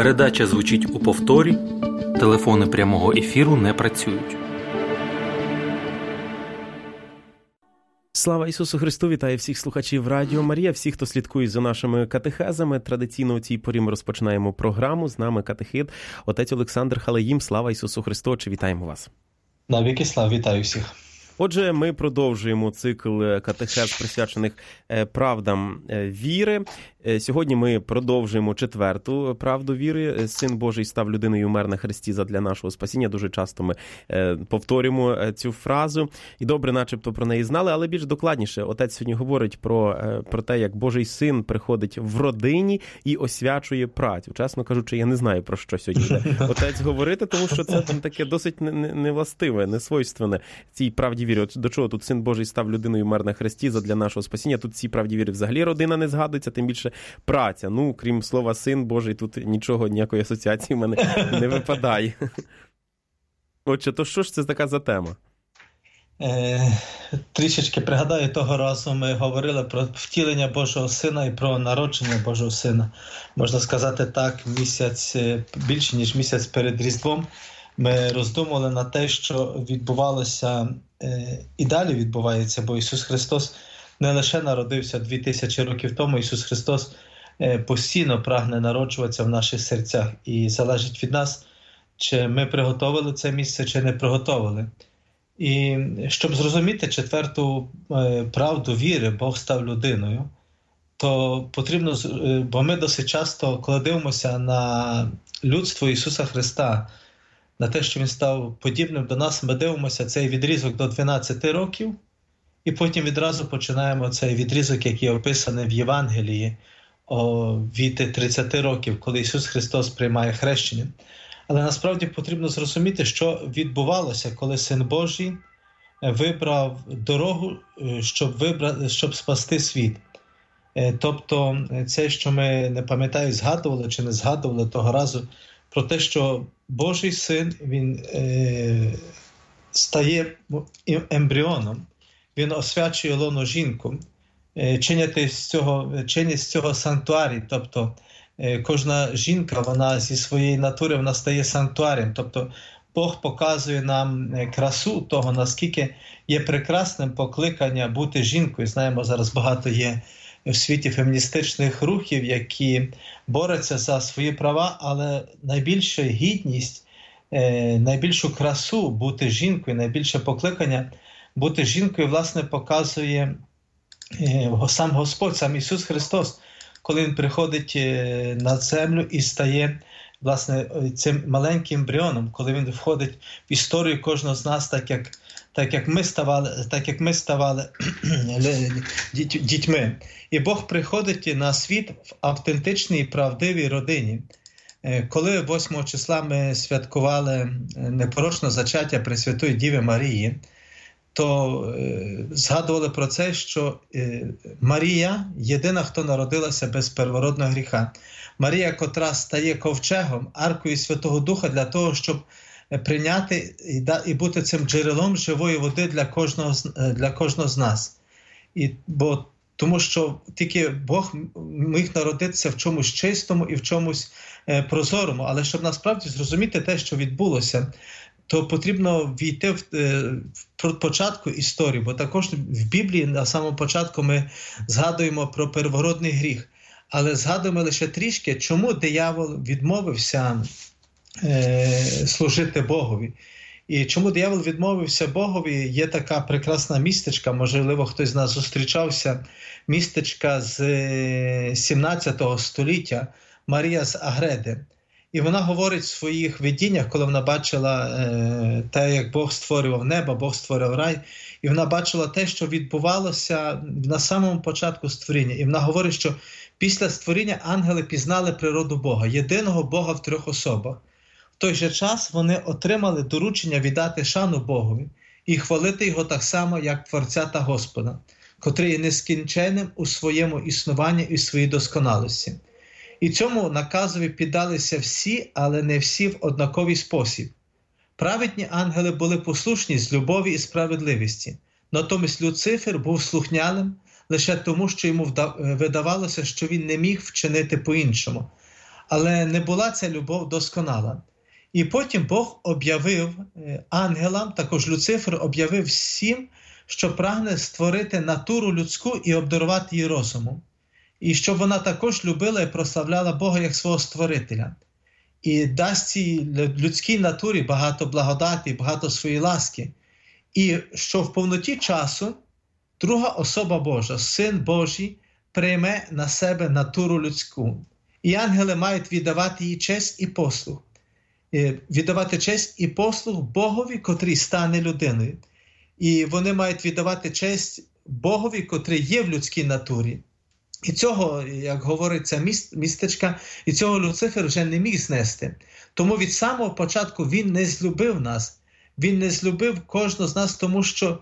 Передача звучить у повторі. Телефони прямого ефіру не працюють. Слава Ісусу Христу! Вітаю всіх слухачів Радіо Марія, всіх, хто слідкує за нашими катехезами. Традиційно у цій порі ми розпочинаємо програму. З нами катехит, отець Олександр Халеїм. Слава Ісусу Христу! Отче, вітаємо вас! Навіки слава, вітаю всіх! Отже, ми продовжуємо цикл катехез, присвячених правдам віри. Сьогодні ми продовжуємо 4-ту правду віри. Син Божий став людиною, умер на хресті задля нашого спасіння. Дуже часто ми повторюємо цю фразу. І добре начебто про неї знали, але більш докладніше. Отець сьогодні говорить про те, як Божий Син приходить в родині і освячує працю. Чесно кажучи, я не знаю, про що сьогодні буде отець говорити, тому що це таке досить невластиве, несвойственне цій правді віри. До чого тут Син Божий став людиною, умер на хресті задля нашого спасіння? Тут цій правді віри взагалі родина не згадується, тим більше праця. Ну, крім слова «Син Божий», тут нічого, ніякої асоціації в мене не випадає. Отже, то що ж це така за тема? Трішечки пригадаю, того разу ми говорили про втілення Божого Сина і про народження Божого Сина. Можна сказати так, більше ніж місяць перед Різдвом ми роздумували на те, що відбувалося і далі відбувається, бо Ісус Христос не лише народився 2000 років тому, Ісус Христос постійно прагне народжуватися в наших серцях. І залежить від нас, чи ми приготовили це місце, чи не приготовили. І щоб зрозуміти 4-ту правду віри, Бог став людиною, то потрібно, бо ми досить часто, коли дивимося на людство Ісуса Христа, на те, що Він став подібним до нас, ми дивимося цей відрізок до 12 років, і потім відразу починаємо цей відрізок, який описаний в Євангелії, від 30 років, коли Ісус Христос приймає хрещення. Але насправді потрібно зрозуміти, що відбувалося, коли Син Божий вибрав дорогу, щоб спасти світ. Тобто це, що ми, не пам'ятаю, згадували чи не згадували того разу, про те, що Божий Син, Він стає ембріоном, Він освячує лоно жінку, чинять з цього санктуарій, тобто кожна жінка, вона зі своєї натури, вона стає санктуарієм, тобто Бог показує нам красу того, наскільки є прекрасним покликання бути жінкою. Знаємо, зараз багато є в світі феміністичних рухів, які борються за свої права, але найбільша гідність, найбільшу красу бути жінкою, найбільше покликання бути жінкою, власне, показує сам Господь, сам Ісус Христос, коли Він приходить на землю і стає, власне, цим маленьким ембріоном, коли Він входить в історію кожного з нас, так як ми ставали дітьми. І Бог приходить на світ в автентичній і правдивій родині. Коли 8 числа ми святкували непорочне зачаття Пресвятої Діви Марії, то згадували про це, що Марія – єдина, хто народилася без первородного гріха. Марія, котра стає ковчегом, аркою Святого Духа для того, щоб прийняти і бути цим джерелом живої води для кожного з нас. Тому що тільки Бог міг народитися в чомусь чистому і в чомусь прозорому. Але щоб насправді зрозуміти те, що відбулося, то потрібно війти в початку історії, бо також в Біблії на самому початку ми згадуємо про первородний гріх, але згадуємо лише трішки, чому диявол відмовився служити Богові. І чому диявол відмовився Богові, є така прекрасна містечка, можливо, хтось з нас зустрічався, містечка з 17 століття, Марія з Агреди. І вона говорить в своїх видіннях, коли вона бачила те, як Бог створював небо, Бог створив рай, і вона бачила те, що відбувалося на самому початку створіння. І вона говорить, що після створіння ангели пізнали природу Бога, єдиного Бога в 3 особах. В той же час вони отримали доручення віддати шану Богові і хвалити Його так само, як Творця та Господа, котрий є нескінченним у своєму існуванні і своїй досконалості. І цьому наказові піддалися всі, але не всі в однаковий спосіб. Праведні ангели були послушні з любові і справедливості, натомість Люцифер був слухняним лише тому, що йому видавалося, що він не міг вчинити по-іншому. але не була ця любов досконала. І потім Бог об'явив ангелам, також Люцифер об'явив всім, що прагне створити натуру людську і обдарувати її розумом. І щоб вона також любила і прославляла Бога як свого створителя. І дасть цій людській натурі багато благодаті, багато своєї ласки. І що в повноті часу друга особа Божа, Син Божий, прийме на себе натуру людську. І ангели мають віддавати їй честь і послуг. Віддавати честь і послуг Богові, котрий стане людиною. І вони мають віддавати честь Богові, котрий є в людській натурі. І цього, як говорить ця містечка, і цього Люцифер вже не міг знести. Тому від самого початку він не злюбив нас. Він не злюбив кожного з нас, тому що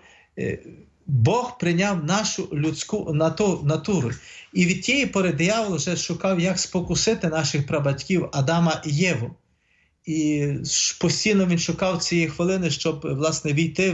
Бог прийняв нашу людську натуру. І від тієї пори диявол вже шукав, як спокусити наших прабатьків Адама і Єву. І постійно він шукав цієї хвилини, щоб, власне, війти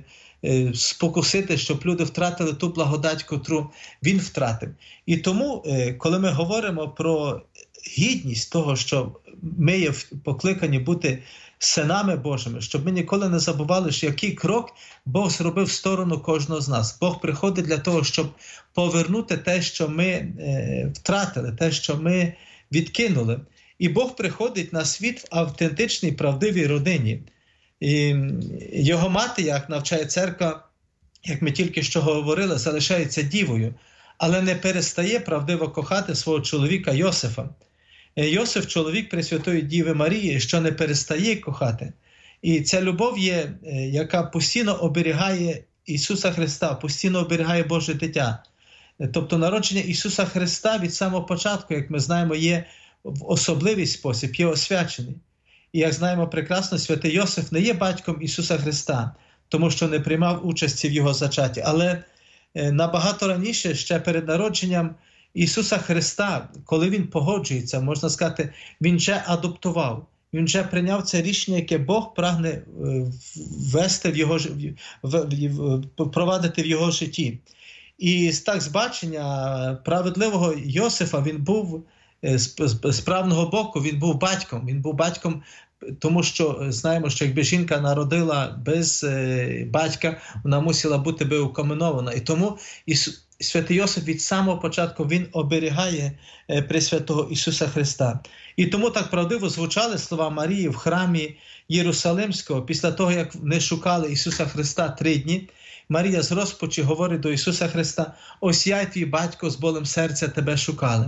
спокусити, щоб люди втратили ту благодать, котру він втратив. І тому, коли ми говоримо про гідність того, що ми є покликані бути синами Божими, щоб ми ніколи не забували, що який крок Бог зробив в сторону кожного з нас. Бог приходить для того, щоб повернути те, що ми втратили, те, що ми відкинули. І Бог приходить на світ в автентичній, правдивій родині. І його мати, як навчає церква, як ми тільки що говорили, залишається дівою, але не перестає правдиво кохати свого чоловіка Йосифа. Йосиф – чоловік Пресвятої Діви Марії, що не перестає кохати. І ця любов є, яка постійно оберігає Ісуса Христа, постійно оберігає Боже дитя. Тобто народження Ісуса Христа від самого початку, як ми знаємо, є в особливий спосіб, є освячений. І як знаємо прекрасно, святий Йосиф не є батьком Ісуса Христа, тому що не приймав участі в Його зачатті. Але набагато раніше, ще перед народженням Ісуса Христа, коли Він погоджується, можна сказати, Він вже адаптував. Він вже прийняв це рішення, яке Бог прагне ввести впровадити в Його житті. І так з бачення праведливого Йосифа він був з правного боку, він був батьком. Він був батьком, тому що знаємо, що якби жінка народила без батька, вона мусила бути би укаменована. І тому святий Йосиф від самого початку він оберігає Пресвятого Ісуса Христа. І тому так правдиво звучали слова Марії в храмі Єрусалимського, після того, як вони шукали Ісуса Христа 3 дні. Марія з розпачі говорить до Ісуса Христа: «Ось я і твій батько з болем серця тебе шукали».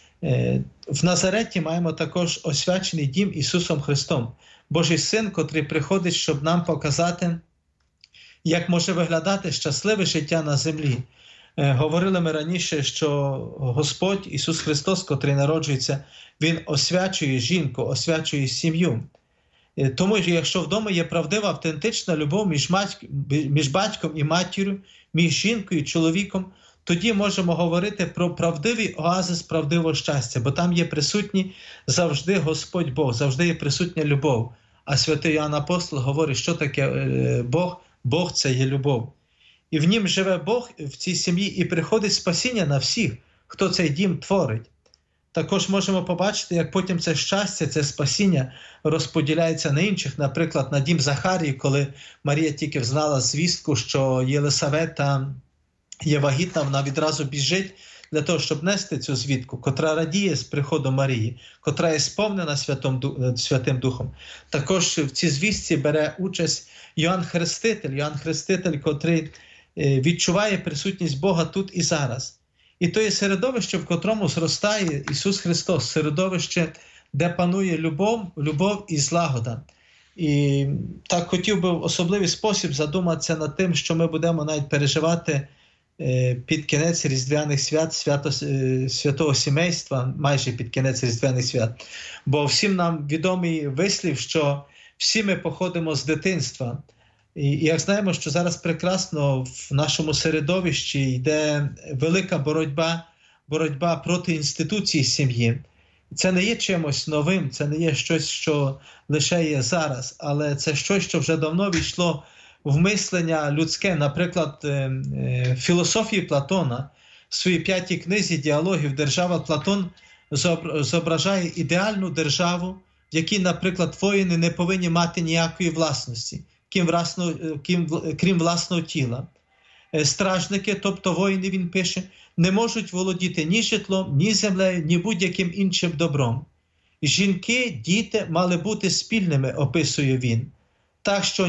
В Назареті маємо також освячений дім Ісусом Христом. Божий Син, котрий приходить, щоб нам показати, як може виглядати щасливе життя на землі. Говорили ми раніше, що Господь Ісус Христос, котрий народжується, Він освячує жінку, освячує сім'ю. Тому, якщо вдома є правдива, автентична любов між батьком і матір'ю, між жінкою і чоловіком, тоді можемо говорити про правдивий оазис правдивого щастя, бо там є присутній завжди Господь Бог, завжди є присутня любов. А святий Іоанн Апостол говорить, що таке Бог? Бог – це є любов. І в нім живе Бог, в цій сім'ї, і приходить спасіння на всіх, хто цей дім творить. Також можемо побачити, як потім це щастя, це спасіння розподіляється на інших. Наприклад, на дім Захарії, коли Марія тільки взнала звістку, що Єлисавета є вагітна, вона відразу біжить для того, щоб нести цю звістку, котра радіє з приходом Марії, котра є сповнена Святим Духом. Також в цій звістці бере участь Йоанн Хреститель, котрий відчуває присутність Бога тут і зараз. І то є середовище, в котрому зростає Ісус Христос, середовище, де панує любов і злагода. І так хотів би в особливий спосіб задуматися над тим, що ми будемо навіть переживати під кінець Різдвяних свят, святого сімейства, майже під кінець Різдвяних свят. Бо всім нам відомий вислів, що всі ми походимо з дитинства. І як знаємо, що зараз прекрасно в нашому середовищі йде велика боротьба проти інституції сім'ї. Це не є чимось новим, це не є щось, що лише є зараз, але це щось, що вже давно війшло в мислення людське. Наприклад, філософії Платона в своїй 5-й книзі «Діалогів держава» Платон зображає ідеальну державу, в якій, наприклад, воїни не повинні мати ніякої власності, крім власного тіла. Стражники, тобто воїни, він пише, не можуть володіти ні житлом, ні землею, ні будь-яким іншим добром. Жінки, діти мали бути спільними, описує він. Так що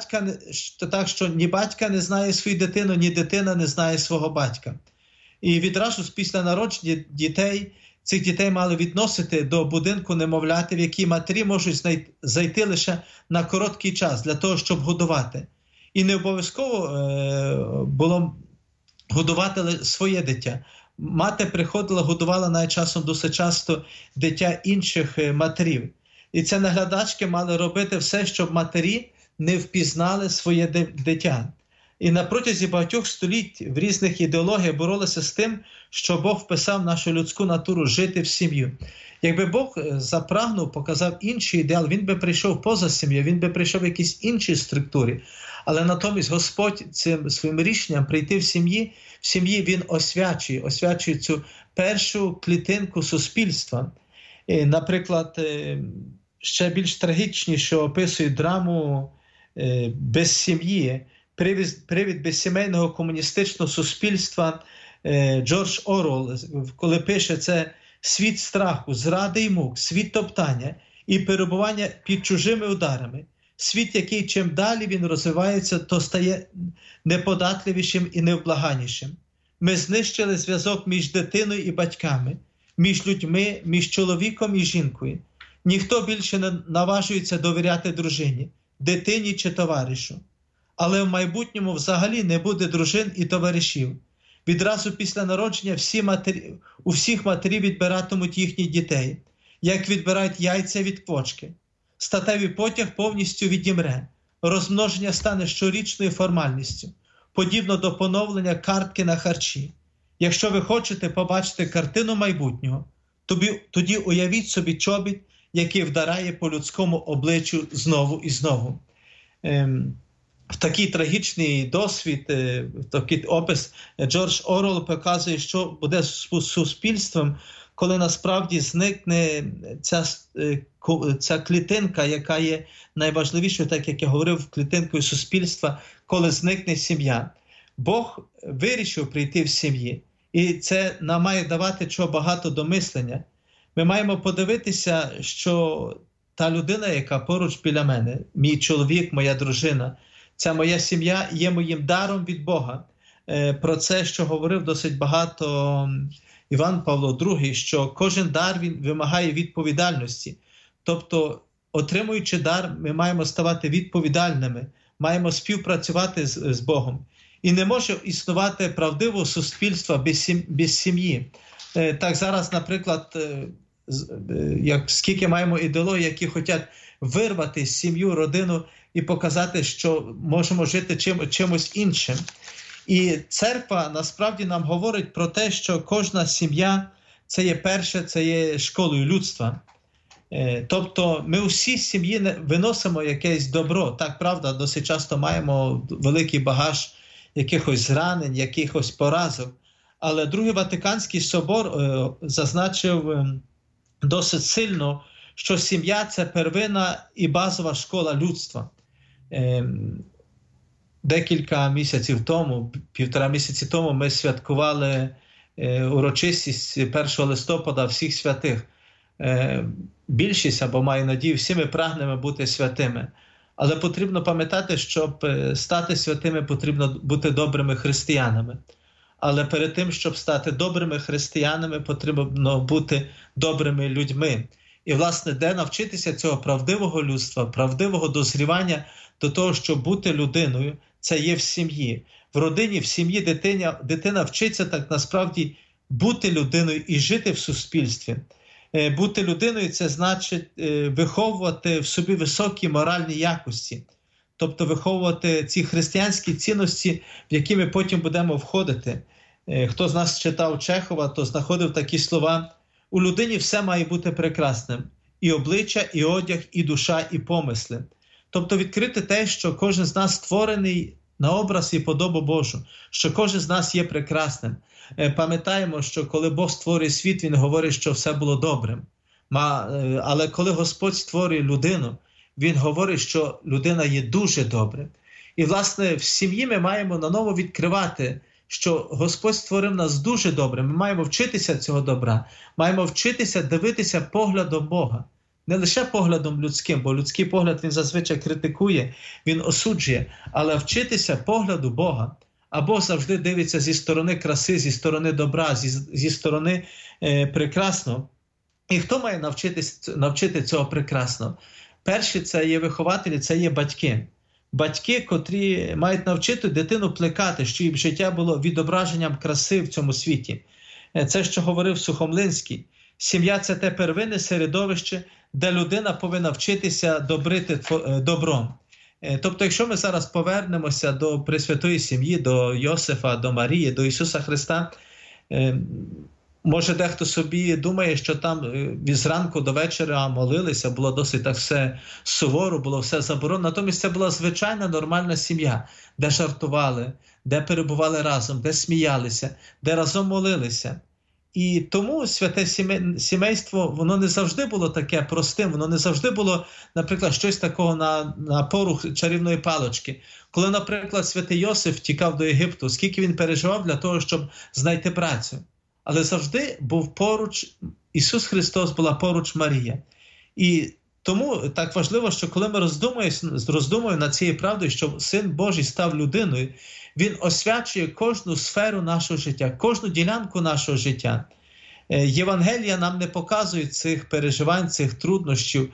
ні батька не знає свою дитину, ні дитина не знає свого батька. І відразу після народження цих дітей мали відносити до будинку немовляти, в якій матері можуть зайти лише на короткий час для того, щоб годувати. І не обов'язково було годувати своє дитя. Мати приходила, годувала навіть часом досить часто дитя інших матерів. І ці наглядачки мали робити все, щоб матері не впізнали своє дитя. І на протязі багатьох століть в різних ідеологіях боролися з тим, що Бог вписав нашу людську натуру жити в сім'ю. Якби Бог запрагнув, показав інший ідеал, він би прийшов поза сім'ю, він би прийшов в якійсь іншій структурі. Але натомість Господь цим своїм рішенням прийти в сім'ї він освячує цю першу клітинку суспільства. І, наприклад, ще більш трагічніше описує драму без сім'ї, привід безсімейного комуністичного суспільства Джордж Орвелл, коли пише, це світ страху, зради і мук, світ топтання і перебування під чужими ударами. Світ, який чим далі він розвивається, то стає неподатливішим і невблаганішим. Ми знищили зв'язок між дитиною і батьками, між людьми, між чоловіком і жінкою. Ніхто більше не наважується довіряти дружині, дитині чи товаришу. Але в майбутньому взагалі не буде дружин і товаришів. Відразу після народження у всіх матерів відбиратимуть їхніх дітей, як відбирають яйця від квочки. Статевий потяг повністю відімре. Розмноження стане щорічною формальністю, подібно до поновлення картки на харчі. Якщо ви хочете побачити картину майбутнього, тоді уявіть собі чобіт, який вдаряє по людському обличчю знову і знову. В такий трагічний досвід, в такий опис Джордж Орвелл показує, що буде з суспільством, коли насправді зникне ця клітинка, яка є найважливішою, так як я говорив, клітинкою суспільства, коли зникне сім'я. Бог вирішив прийти в сім'ї, і це нам має давати чого багато до мислення. Ми маємо подивитися, що та людина, яка поруч біля мене, мій чоловік, моя дружина, ця моя сім'я є моїм даром від Бога. Про це, що говорив досить багато Іван Павло II, що кожен дар він вимагає відповідальності. Тобто, отримуючи дар, ми маємо ставати відповідальними, маємо співпрацювати з Богом. І не може існувати правдивого суспільства без сім'ї. Так зараз, наприклад, скільки маємо ідеологій, які хочуть вирвати сім'ю, родину і показати, що можемо жити чимось іншим. І церква насправді нам говорить про те, що кожна сім'я – це є школою людства. Тобто ми усі з сім'ї виносимо якесь добро. Так, правда, досить часто маємо великий багаж якихось зранень, якихось поразок. Але Другий Ватиканський собор зазначив досить сильно, що сім'я – це первинна і базова школа людства. Декілька місяців тому, 1,5 місяці тому, ми святкували урочистість 1 листопада всіх святих. Більшість, або маю надію, всі ми прагнемо бути святими. Але потрібно пам'ятати, щоб стати святими, потрібно бути добрими християнами. Але перед тим, щоб стати добрими християнами, потрібно бути добрими людьми. І, власне, де навчитися цього правдивого людства, правдивого дозрівання до того, щоб бути людиною, це є в сім'ї. В родині, в сім'ї дитина вчиться так насправді бути людиною і жити в суспільстві. Бути людиною – це значить виховувати в собі високі моральні якості. Тобто виховувати ці християнські цінності, в які ми потім будемо входити. Хто з нас читав Чехова, то знаходив такі слова: у людині все має бути прекрасним. І обличчя, і одяг, і душа, і помисли. Тобто відкрити те, що кожен з нас створений на образ і подобу Божу, що кожен з нас є прекрасним. Пам'ятаємо, що коли Бог створює світ, Він говорить, що все було добрим. Але коли Господь створює людину, Він говорить, що людина є дуже добрим. І, власне, в сім'ї ми маємо наново відкривати, що Господь створив нас дуже добре. Ми маємо вчитися цього добра, маємо вчитися дивитися поглядом Бога. Не лише поглядом людським, бо людський погляд він зазвичай критикує, він осуджує, але вчитися погляду Бога. А Бог завжди дивиться зі сторони краси, зі сторони добра, зі сторони прекрасного. І хто має навчити цього прекрасного? Перші це є вихователі, це є батьки. Батьки, котрі мають навчити дитину плекати, що її життя було відображенням краси в цьому світі. Це, що говорив Сухомлинський. Сім'я – це те первинне середовище, де людина повинна вчитися добрити добром. Тобто, якщо ми зараз повернемося до Пресвятої сім'ї, до Йосифа, до Марії, до Ісуса Христа, може дехто собі думає, що там від зранку до вечора молилися, було досить так все суворо, було все заборонено. Натомість це була звичайна нормальна сім'я, де жартували, де перебували разом, де сміялися, де разом молилися. І тому святе сімейство, воно не завжди було таке простим, воно не завжди було, наприклад, щось такого на порух чарівної палочки. Коли, наприклад, святий Йосиф тікав до Єгипту, скільки він переживав для того, щоб знайти працю. Але завжди був поруч, Ісус Христос, була поруч Марія. І тому так важливо, що коли ми роздумуємо над цією правдою, що Син Божий став людиною, Він освячує кожну сферу нашого життя, кожну ділянку нашого життя. Євангелія нам не показують цих переживань, цих труднощів,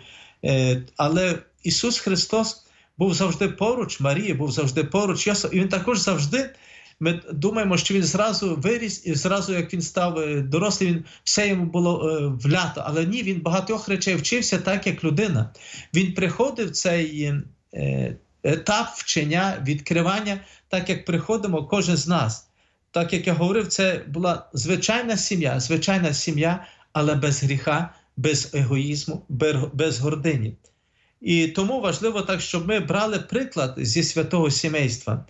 але Ісус Христос був завжди поруч, Марія був завжди поруч, Йосиф, і Він також завжди, ми думаємо, що Він зразу виріс, і зразу, як Він став дорослий, все йому було влято. Але ні, Він багатьох речей вчився так, як людина. Він приходив цей етап вчення, відкривання, так як приходимо кожен з нас. Так як я говорив, це була звичайна сім'я, але без гріха, без егоїзму, без гордині. І тому важливо так, щоб ми брали приклад зі святого сімейства.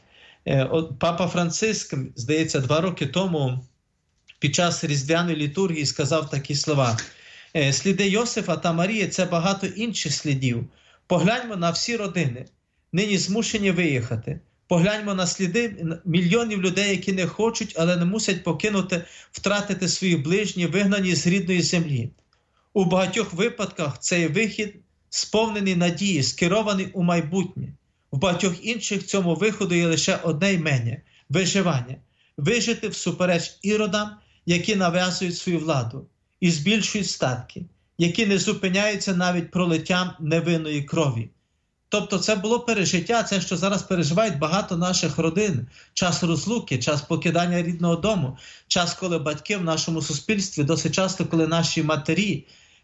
Папа Франциск, здається, 2 роки тому під час Різдвяної літургії сказав такі слова. Сліди Йосифа та Марії – це багато інших слідів. Погляньмо на всі родини, нині змушені виїхати. Погляньмо на сліди мільйонів людей, які не хочуть, але не мусять втратити своїх ближніх, вигнані з рідної землі. У багатьох випадках цей вихід сповнений надії, скерований у майбутнє. В багатьох інших цьому виходу є лише одне імення – виживання. Вижити всупереч іродам, які нав'язують свою владу і збільшують статки, які не зупиняються навіть пролиттям невинної крові. Тобто це було пережиття, це, що зараз переживають багато наших родин. Час розлуки, час покидання рідного дому, час, коли батьки в нашому суспільстві, досить часто, коли наші матері,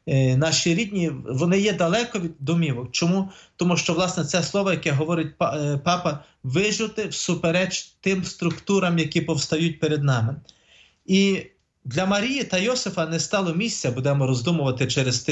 наші рідні, вони є далеко від домівок. Чому? Тому що, власне, це слово, яке говорить папа, вижити всупереч тим структурам, які повстають перед нами. І для Марії та Йосифа не стало місця, будемо роздумувати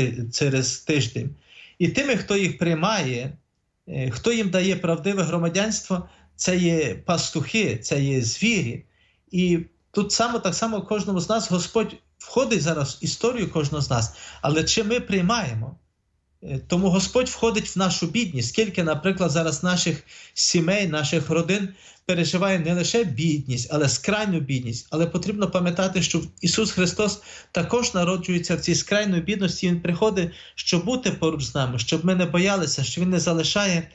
через тиждень. І тими, хто їх приймає, хто їм дає правдиве громадянство, це є пастухи, це є звірі. І тут так само кожному з нас Господь входить зараз в історію кожного з нас, але чи ми приймаємо? Тому Господь входить в нашу бідність. Скільки, наприклад, зараз наших сімей, наших родин переживає не лише бідність, але скрайню бідність. Але потрібно пам'ятати, що Ісус Христос також народжується в цій скрайній бідності. Він приходить, щоб бути поруч з нами, щоб ми не боялися, що Він не залишає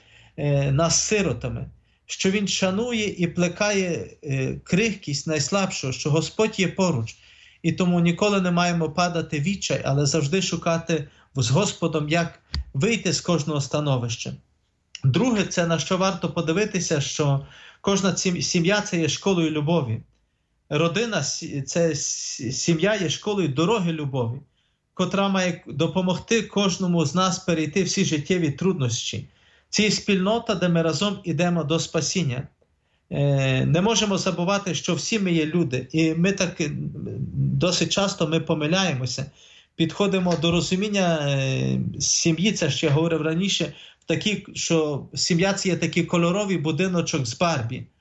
нас сиротами, що Він шанує і плекає крихкість найслабшого, що Господь є поруч. І тому ніколи не маємо падати в відчай, але завжди шукати з Господом, як вийти з кожного становища. Друге, це на що варто подивитися, що кожна сім'я – це є школою любові. Родина – це сім'я є школою дороги любові, котра має допомогти кожному з нас перейти всі життєві труднощі. Це є спільнота, де ми разом йдемо до спасіння. Не можемо забувати, що всі ми є люди, і ми так досить часто ми помиляємося, підходимо до розуміння сім'ї, це ще я говорив раніше, що сім'я – це є такий кольоровий будиночок з Барбі.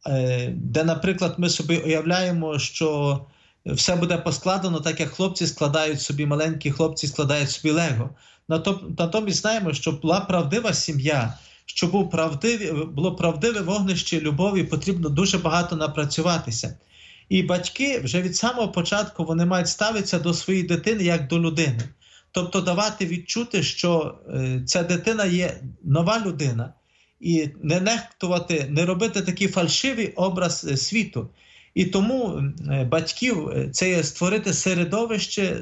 де, наприклад, ми собі уявляємо, що все буде поскладено, так як хлопці складають собі, маленькі хлопці складають собі лего. Натомість знаємо, що була правдива сім'я, що було правдиве вогнище любові, потрібно дуже багато напрацюватися. І батьки вже від самого початку вони мають ставитися до своєї дитини як до людини. Тобто давати відчути, що ця дитина є нова людина. І не нехтувати, не робити такий фальшивий образ світу. І тому батьків це є створити середовище,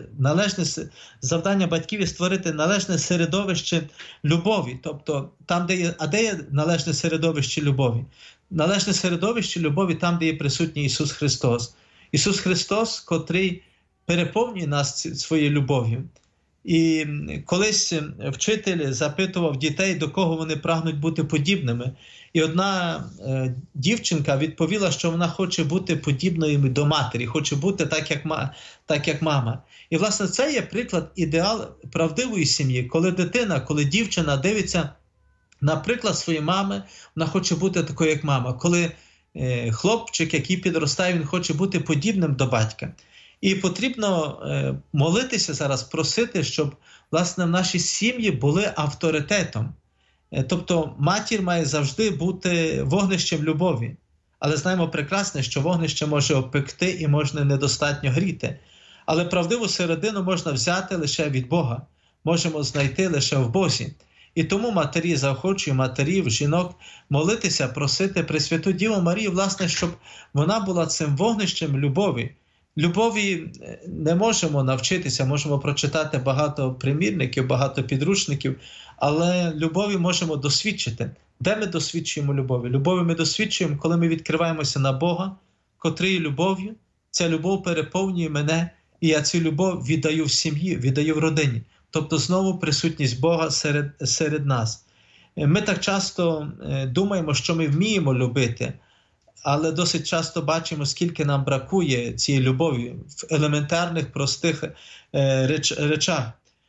завдання батьків є створити належне середовище любові. Тобто там, де є належне середовище любові? Належне середовище любові там, де є присутній Ісус Христос. Ісус Христос, котрий переповнює нас своєю любов'ю. І колись вчитель запитував дітей, до кого вони прагнуть бути подібними. І одна дівчинка відповіла, що вона хоче бути подібною до матері, хоче бути так, як мама. І, власне, це є приклад, ідеал правдивої сім'ї. Коли дівчина дивиться на приклад своєї мами, вона хоче бути такою, як мама. Коли хлопчик, який підростає, він хоче бути подібним до батька. І потрібно молитися зараз, просити, щоб, власне, в нашій сім'ї були авторитетом. Тобто матір має завжди бути вогнищем любові. Але знаємо прекрасно, що вогнище може опекти і можна недостатньо гріти. Але правдиву середину можна взяти лише від Бога. Можемо знайти лише в Бозі. І тому матері заохочують матерів, жінок молитися, просити Пресвяту Діву Марію, власне, щоб вона була цим вогнищем любові. Любові не можемо навчитися, можемо прочитати багато примірників, багато підручників, але любові можемо досвідчити. Де ми досвідчуємо любові? Любові ми досвідчуємо, коли ми відкриваємося на Бога, котрий є любов'ю. Ця любов переповнює мене, і я цю любов віддаю в сім'ї, віддаю в родині. Тобто знову присутність Бога серед нас. Ми так часто думаємо, що ми вміємо любити, але досить часто бачимо, скільки нам бракує цієї любові в елементарних, простих речах.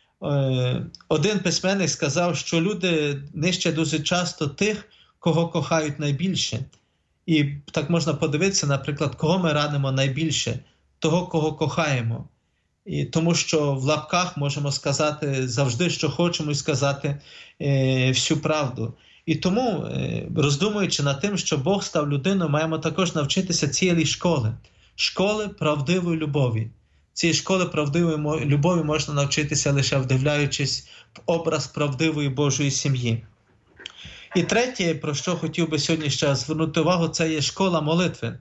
Один письменник сказав, що люди нищать дуже часто тих, кого кохають найбільше. І так можна подивитися, наприклад, кого ми ранимо найбільше, того, кого кохаємо. І тому що в лапках можемо сказати завжди, що хочемо, і сказати всю правду. І тому, роздумуючи над тим, що Бог став людиною, маємо також навчитися цієї школи правдивої любові. Цієї школи правдивої любові можна навчитися лише вдивляючись в образ правдивої Божої сім'ї. І третє, про що хотів би сьогодні ще звернути увагу, це є школа молитви.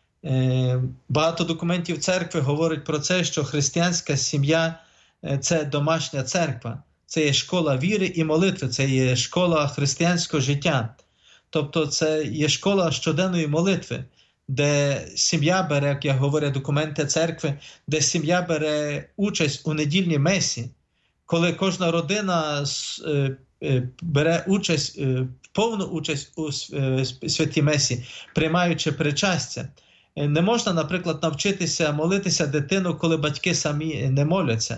Багато документів церкви говорять про це, що християнська сім'я – це домашня церква. Це є школа віри і молитви, це є школа християнського життя. Тобто це є школа щоденної молитви, де сім'я бере, як говорять документи церкви, де сім'я бере участь у недільній месі, коли кожна родина бере участь, повну участь у святій месі, приймаючи причастя. Не можна, наприклад, навчитися молитися дитину, коли батьки самі не моляться.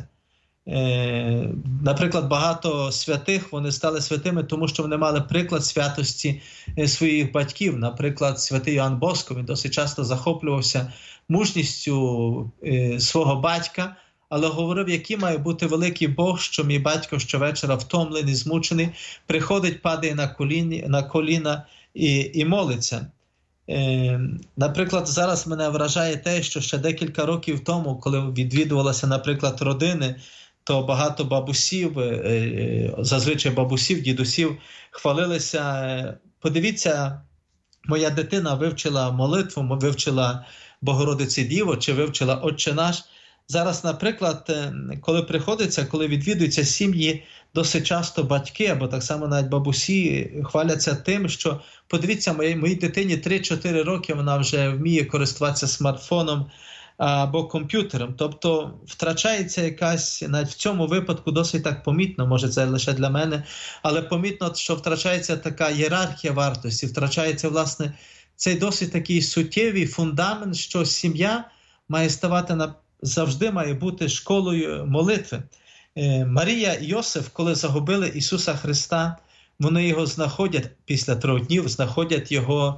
Наприклад, багато святих, вони стали святими, тому що вони мали приклад святості своїх батьків. Наприклад, святий Йоанн Боско, він досить часто захоплювався мужністю свого батька, але говорив, який має бути великий Бог, що мій батько щовечора втомлений, змучений, приходить, падає на коліна і молиться. Наприклад, зараз мене вражає те, що ще декілька років тому, коли відвідувалися, наприклад, родини, то багато бабусів, зазвичай бабусів, дідусів, хвалилися. Подивіться, моя дитина вивчила молитву, вивчила Богородиці Діво, чи вивчила Отче наш. Зараз, наприклад, коли відвідуються сім'ї, досить часто батьки, або так само навіть бабусі, хваляться тим, що, подивіться, моїй дитині 3-4 роки, вона вже вміє користуватися смартфоном або комп'ютером. Тобто втрачається якась, навіть в цьому випадку досить так помітно, може це лише для мене, але помітно, що втрачається така ієрархія вартості, втрачається, власне, цей досить такий суттєвий фундамент, що сім'я має ставати завжди має бути школою молитви. Марія і Йосиф, коли загубили Ісуса Христа, вони його знаходять після 3 днів, знаходять його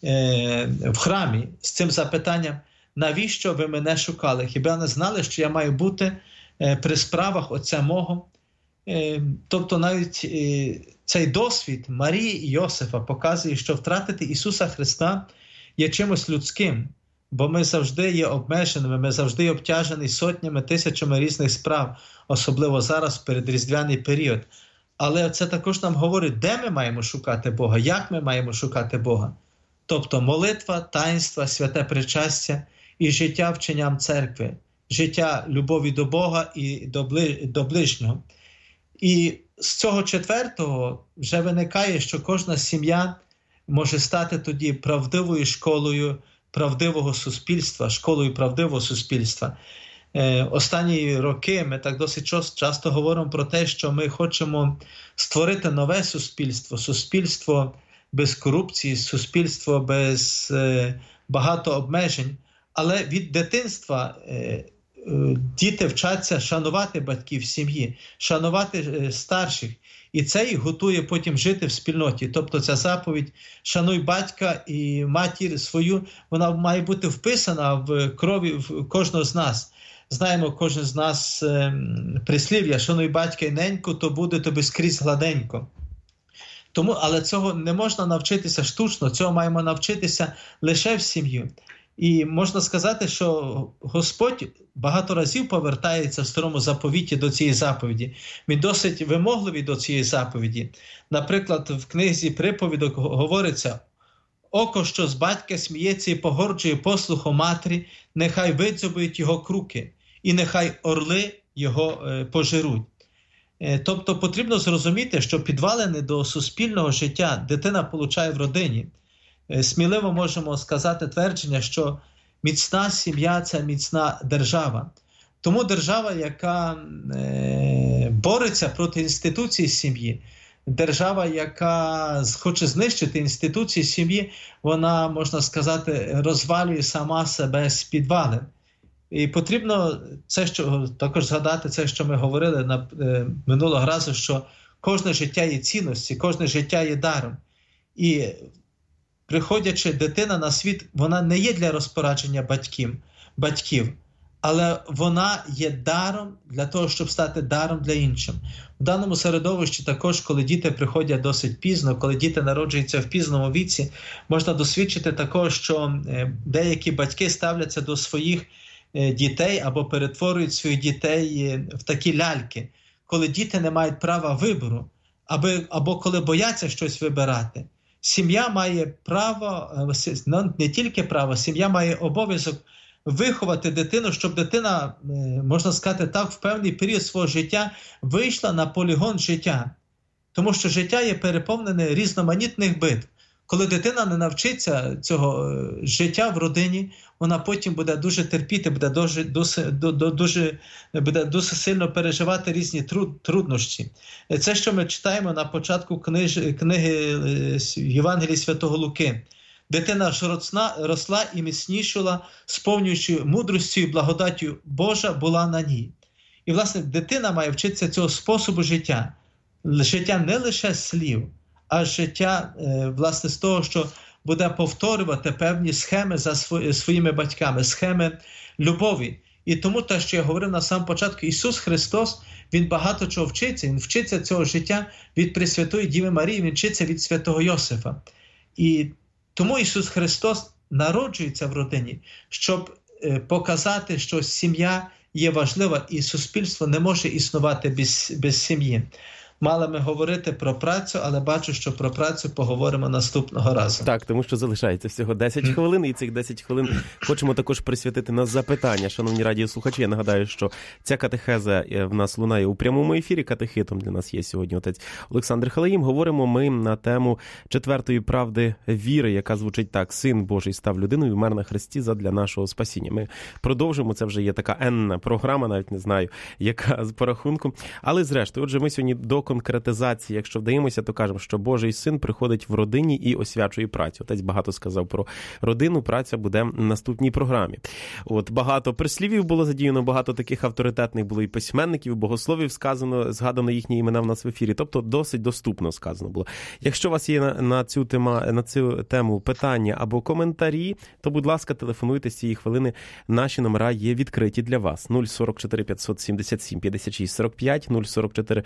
в храмі з цим запитанням: навіщо ви мене шукали? Хіба не знали, що я маю бути при справах Отця мого? Тобто навіть цей досвід Марії і Йосифа показує, що втратити Ісуса Христа є чимось людським, бо ми завжди є обмеженими, ми завжди є обтяжені сотнями, тисячами різних справ, особливо зараз в передріздвяний період. Але це також нам говорить, де ми маємо шукати Бога, як ми маємо шукати Бога. Тобто молитва, таїнства, святе причастя і життя вченням церкви, життя любові до Бога і до ближнього. І з цього четвертого вже виникає, що кожна сім'я може стати тоді правдивою школою правдивого суспільства, школою правдивого суспільства. Останні роки ми так досить часто говоримо про те, що ми хочемо створити нове суспільство, суспільство без корупції, суспільство без багато обмежень. Але від дитинства діти вчаться шанувати батьків в сім'ї, шанувати старших. І це їх готує потім жити в спільноті. Тобто ця заповідь «шануй батька і матір свою», вона має бути вписана в крові в кожного з нас. Знаємо, кожен з нас прислів'я «шануй батька і неньку, то буде тобі скрізь гладенько». Але цього не можна навчитися штучно, цього маємо навчитися лише в сім'ї. І можна сказати, що Господь багато разів повертається в Старому Заповіті до цієї заповіді. Він досить вимогливий до цієї заповіді. Наприклад, в книзі приповідок говориться: «Око, що з батька сміється і погорджує послуху матері, нехай видзьобують його круки, і нехай орли його пожируть». Тобто потрібно зрозуміти, що підвалини до суспільного життя дитина получає в родині. Сміливо можемо сказати твердження, що міцна сім'я – це міцна держава. Тому держава, яка бореться проти інституцій сім'ї, держава, яка хоче знищити інституції сім'ї, вона, можна сказати, розвалює сама себе з підвалин. І потрібно це, що також згадати, це, що ми говорили минулого разу, що кожне життя є цінності, кожне життя є даром. І приходячи дитина на світ, вона не є для розпорадження батьків, але вона є даром для того, щоб стати даром для інших. В даному середовищі також, коли діти приходять досить пізно, коли діти народжуються в пізному віці, можна досвідчити також, що деякі батьки ставляться до своїх дітей або перетворюють своїх дітей в такі ляльки, коли діти не мають права вибору, або коли бояться щось вибирати. Сім'я має право, не тільки право, сім'я має обов'язок виховати дитину, щоб дитина, можна сказати так, в певний період свого життя вийшла на полігон життя. Тому що життя є переповнене різноманітних битв. Коли дитина не навчиться цього життя в родині, вона потім буде дуже терпіти, буде дуже сильно переживати різні труднощі. Це, що ми читаємо на початку книги Євангелії Святого Луки. Дитина ж росла і міцнішала, сповнюючи мудрістю і благодаттю Божа була на ній. І, власне, дитина має вчитися цього способу життя. Життя не лише слів, а життя, власне, з того, що буде повторювати певні схеми за своїми батьками, схеми любові. І тому те, що я говорив на самому початку, Ісус Христос, Він багато чого вчиться. Він вчиться цього життя від Пресвятої Діви Марії, Він вчиться від Святого Йосифа. І тому Ісус Христос народжується в родині, щоб показати, що сім'я є важлива і суспільство не може існувати без сім'ї. Мали ми говорити про працю, але бачу, що про працю поговоримо наступного разу. Так, тому що залишається всього 10 хвилин, і цих 10 хвилин хочемо також присвятити на запитання. Шановні радіослухачі, я нагадаю, що ця катехеза в нас лунає у прямому ефірі. Катехитом для нас є сьогодні отець Олександр Халаїм. Говоримо ми на тему четвертої правди віри, яка звучить так: «Син Божий став людиною, вмер на хресті задля нашого спасіння». Ми продовжимо, це вже є така енна програма, навіть не знаю, яка з порахунку. Але зрештою, отже, ми сьогодні до конкретизації, якщо вдаємося, то кажемо, що Божий Син приходить в родині і освячує працю. Отець багато сказав про родину, праця буде в наступній програмі. От багато прислівів було задіяно, багато таких авторитетних було і письменників, і богословів згадано їхні імена в нас в ефірі. Тобто досить доступно сказано було. Якщо у вас є на цю тему питання або коментарі, то, будь ласка, телефонуйте з цієї хвилини. Наші номера є відкриті для вас. 044 577 56 45, 044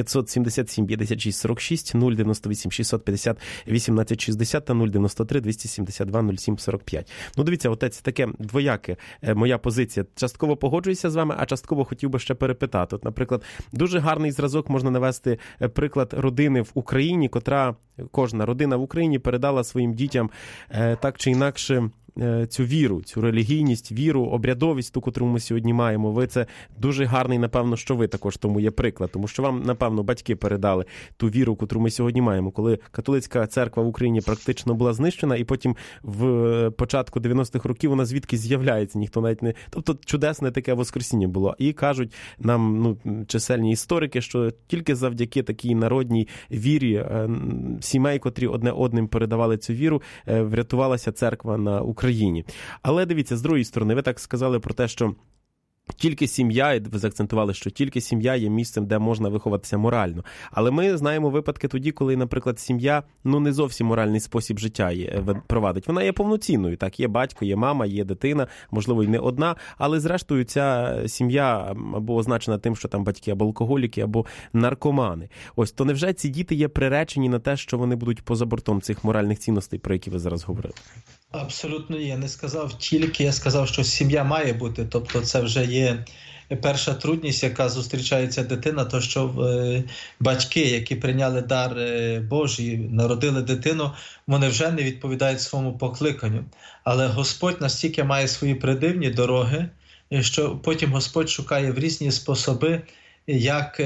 577 56 46, 098 650 18 60 та 093 272 07 45. Ну, дивіться, отець, таке двояке моя позиція. Частково погоджуюся з вами, а частково хотів би ще перепитати. От, наприклад, дуже гарний зразок можна навести приклад родини в Україні, кожна родина в Україні передала своїм дітям так чи інакше цю віру, цю релігійність, віру, обрядовість, ту, котру ми сьогодні маємо. Ви це дуже гарний, напевно, що ви також тому є приклад, тому що вам, напевно, батьки передали ту віру, котру ми сьогодні маємо, коли католицька церква в Україні практично була знищена, і потім в початку 90-х років вона звідки з'являється, ніхто навіть не... Тобто чудесне таке воскресіння було. І кажуть нам, чисельні історики, що тільки завдяки такій народній вірі сімей, котрі одне одним передавали цю віру, врятувалася церква на Україні. Але дивіться, з другої сторони, ви так сказали про те, що тільки сім'я, ви заакцентували, що тільки сім'я є місцем, де можна виховатися морально. Але ми знаємо випадки тоді, коли, наприклад, сім'я, не зовсім моральний спосіб життя провадить. Вона є повноцінною, так, є батько, є мама, є дитина, можливо, й не одна, але зрештою ця сім'я або означена тим, що там батьки або алкоголіки, або наркомани. Ось, то невже ці діти є приречені на те, що вони будуть поза бортом цих моральних цінностей, про які ви зараз говорили? Абсолютно ні. Я не сказав тільки, я сказав, що сім'я має бути. Тобто це вже є перша трудність, яка зустрічається дитина, то що батьки, які прийняли дар Божий, народили дитину, вони вже не відповідають своєму покликанню. Але Господь настільки має свої придивні дороги, що потім Господь шукає в різні способи, як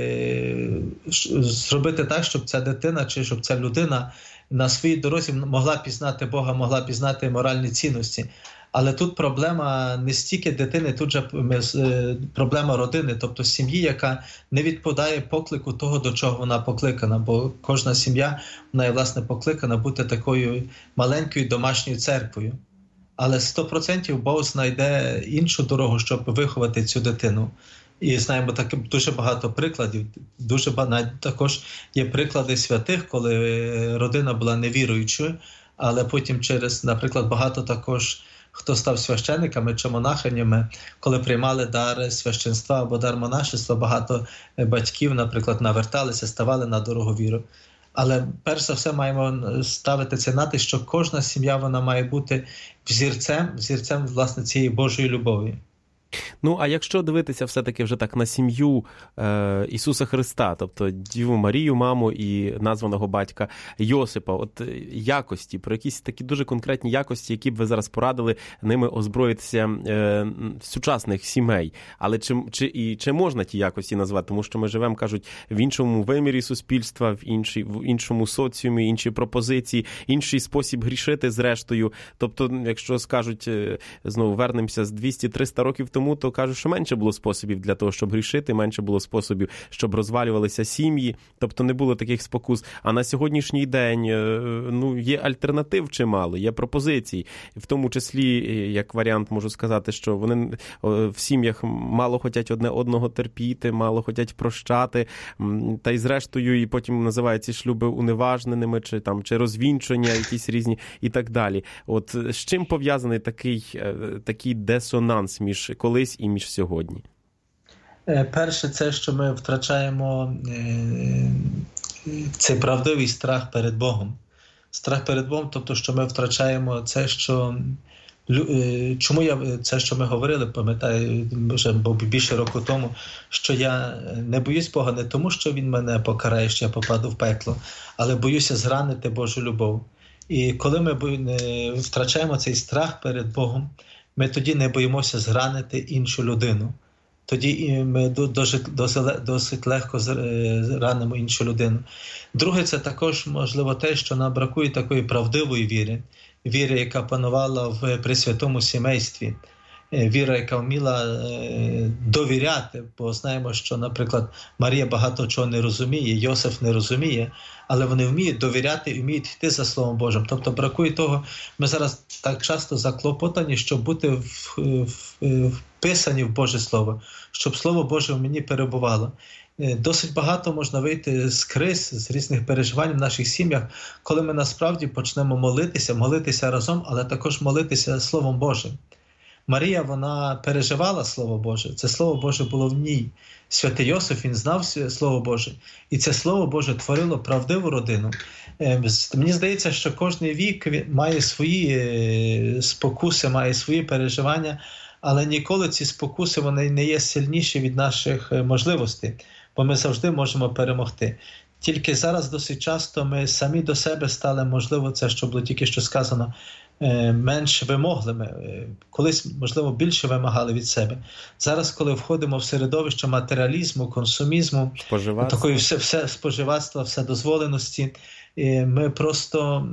зробити так, щоб ця дитина чи щоб ця людина на своїй дорозі могла пізнати Бога, могла пізнати моральні цінності. Але тут проблема не стільки дитини, тут же проблема родини, тобто сім'ї, яка не відповідає поклику того, до чого вона покликана. Бо кожна сім'я, вона є, власне, покликана бути такою маленькою домашньою церквою. Але 100% Бог знайде іншу дорогу, щоб виховати цю дитину. І знаємо дуже багато прикладів. Також є приклади святих, коли родина була невіруючою, але потім через, наприклад, багато також, хто став священниками чи монахинями, коли приймали дар священства або дар монашества, багато батьків, наприклад, наверталися, ставали на дорогу віри. Але перш за все маємо ставити це на те, що кожна сім'я, вона має бути взірцем, власне, цієї Божої любові. Ну, а якщо дивитися все-таки вже так на сім'ю Ісуса Христа, тобто Діву Марію, маму і названого батька Йосипа, от якості, про якісь такі дуже конкретні якості, які б ви зараз порадили ними озброїтися сучасних сімей. Але чи можна ті якості назвати? Тому що ми живемо, кажуть, в іншому вимірі суспільства, в іншому соціумі, інші пропозиції, інший спосіб грішити зрештою. Тобто, якщо скажуть, знову вернемося з 200-300 років тому, то кажуть, що менше було способів для того, щоб грішити, менше було способів, щоб розвалювалися сім'ї, тобто не було таких спокус. А на сьогоднішній день є альтернатив чимало, є пропозиції. В тому числі, як варіант, можу сказати, що вони в сім'ях мало хочуть одне одного терпіти, мало хочуть прощати, та й зрештою і потім називають ці шлюби уневажненими, чи розвінчення якісь різні і так далі. От з чим пов'язаний такий дисонанс між колись і між сьогодні? Перше, це, що ми втрачаємо цей правдивий страх перед Богом. Страх перед Богом, тобто, що ми втрачаємо це, що... Чому це, що ми говорили, пам'ятаю, вже більше року тому, що я не боюсь Бога не тому, що Він мене покарає, що я попаду в пекло, але боюся зранити Божу любов. І коли ми втрачаємо цей страх перед Богом, ми тоді не боїмося зранити іншу людину. Тоді ми досить легко ранимо іншу людину. Друге, це також, можливо, те, що нам бракує такої правдивої віри, яка панувала в пресвятому сімействі. віра, яка вміла довіряти, бо знаємо, що, наприклад, Марія багато чого не розуміє, Йосиф не розуміє, але вони вміють довіряти і вміють йти за Словом Божим. Тобто бракує того, ми зараз так часто заклопотані, щоб бути вписані в Боже Слово, щоб Слово Боже в мені перебувало. Досить багато можна вийти з криз, з різних переживань в наших сім'ях, коли ми насправді почнемо молитися разом, але також молитися Словом Божим. Марія, вона переживала Слово Боже, це Слово Боже було в ній. Святий Йосиф, він знав Слово Боже, і це Слово Боже творило правдиву родину. Мені здається, що кожен вік має свої спокуси, має свої переживання, але ніколи ці спокуси вони не є сильніші від наших можливостей, бо ми завжди можемо перемогти. Тільки зараз досить часто ми самі до себе стали, можливо, це, що було тільки що сказано, менш вимогливими. Колись, можливо, більше вимагали від себе. Зараз, коли входимо в середовище матеріалізму, консумізму, такої споживацтва, вседозволеності, ми просто...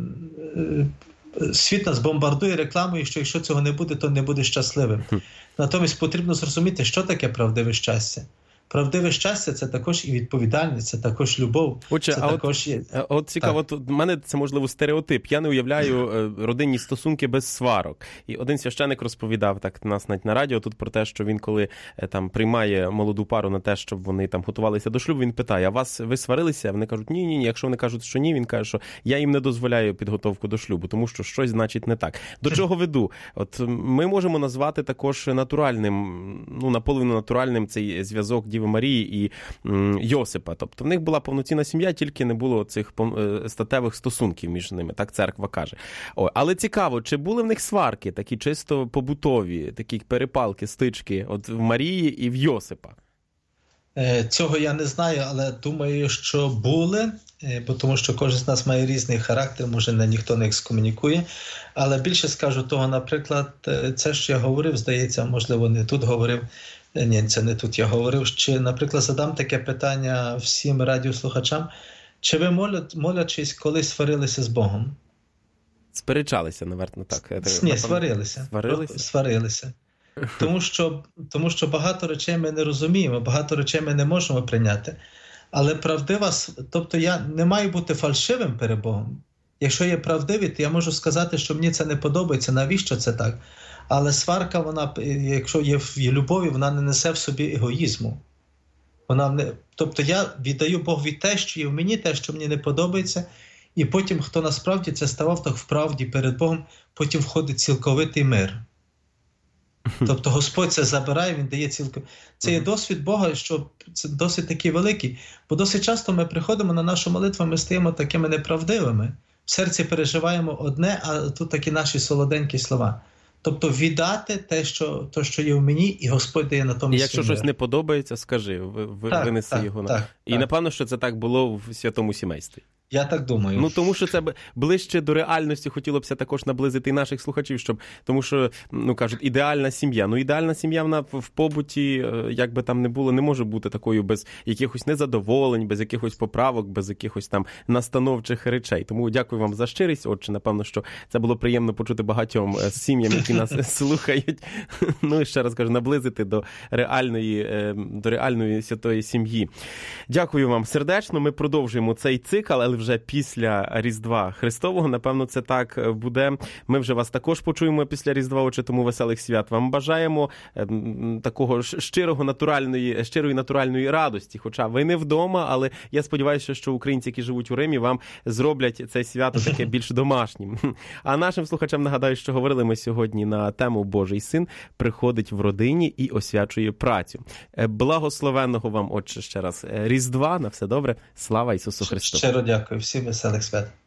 Світ нас бомбардує рекламою, що якщо цього не буде, то не буде щасливим. Натомість потрібно зрозуміти, що таке правдиве щастя. Правдиве щастя – це також і відповідальність, це також любов. Отже, це також є... От цікаво, от в мене це, можливо, стереотип. Я не уявляю родинні стосунки без сварок. І один священик розповідав так нас навіть на радіо тут про те, що він, коли там приймає молоду пару на те, щоб вони там готувалися до шлюбу, він питає: а ви сварилися? Вони кажуть: ні. Якщо вони кажуть, що ні, він каже, що я їм не дозволяю підготовку до шлюбу, тому що щось значить не так. До чого веду? От ми можемо назвати також натуральним, наполовину натуральним цей зв'язок Діви Марії і Йосипа. Тобто в них була повноцінна сім'я, тільки не було цих статевих стосунків між ними, так церква каже. Але цікаво, чи були в них сварки, такі чисто побутові, такі перепалки, стички, от в Марії і в Йосипа? Цього я не знаю, але думаю, що були, бо тому що кожен з нас має різний характер, може ніхто не екскомунікує, але більше скажу того, наприклад, це, що я говорив, здається, можливо, не тут говорив, ні, це не тут я говорив, чи, наприклад, задам таке питання всім радіослухачам, чи ви молячись колись сварилися з Богом? Сперечалися, наверно, так. Ні, сварилися. Тому що багато речей ми не розуміємо, багато речей ми не можемо прийняти. Але правдива, тобто я не маю бути фальшивим перед Богом. Якщо є правдиві, то я можу сказати, що мені це не подобається, навіщо це так? Але сварка, вона, якщо є в любові, вона не несе в собі егоїзму. Тобто я віддаю Богові те, що є в мені, те, що мені не подобається, і потім, хто насправді це ставав так вправді перед Богом, потім входить цілковитий мир. Тобто Господь це забирає, Він дає цілковитий. Це є досвід Бога, що це досить такий великий. Бо досить часто ми приходимо на нашу молитву, ми стаємо такими неправдивими. В серці переживаємо одне, а тут такі наші солоденькі слова. Тобто віддати те, що є в мені, і Господь дає на тому. І якщо щось не подобається, скажи, винеси його. І напевно, що це так було в святому сімействі. Я так думаю. Тому що це ближче до реальності хотілося б також наблизити і наших слухачів, тому що, кажуть, ідеальна сім'я. Ідеальна сім'я, вона в побуті, як би там не було, не може бути такою без якихось незадоволень, без якихось поправок, без якихось там настановчих речей. Тому дякую вам за щирість. Отже, напевно, що це було приємно почути багатьом сім'ям, які нас слухають. І ще раз кажу, наблизити до реальної святої сім'ї. Дякую вам сердечно. Ми продовжуємо цей цикл, але вже після Різдва Христового. Напевно, це так буде. Ми вже вас також почуємо після Різдва, отже, тому веселих свят. Вам бажаємо такого щирої натуральної радості. Хоча ви не вдома, але я сподіваюся, що українці, які живуть у Римі, вам зроблять це свято таке більш домашнім. А нашим слухачам нагадаю, що говорили ми сьогодні на тему «Божий син приходить в родині і освячує працю». Благословенного вам, отче, ще раз Різдва. На все добре. Слава Ісусу Христу. Щиро дякую. Всім веселих свят.